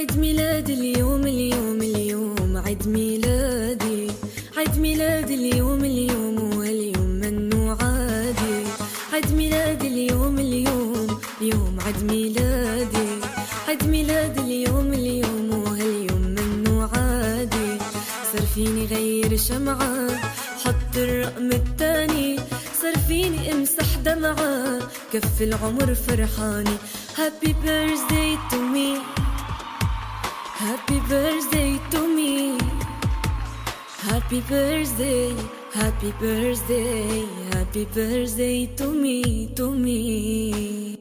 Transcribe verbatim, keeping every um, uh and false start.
عيد ميلاد اليوم اليوم اليوم عيد ميلادي، عيد ميلاد اليوم اليوم واليوم منو عادي. عيد ميلاد اليوم اليوم اليوم عيد ميلادي، عيد ميلاد اليوم اليوم وهاليوم منو عادي. صار فيني غير شمعة حط الرقم التاني، صار فيني امسح دمعة كف العمر فرحاني. Happy birthday to me, happy birthday to me, happy birthday, happy birthday, happy birthday to me, to me.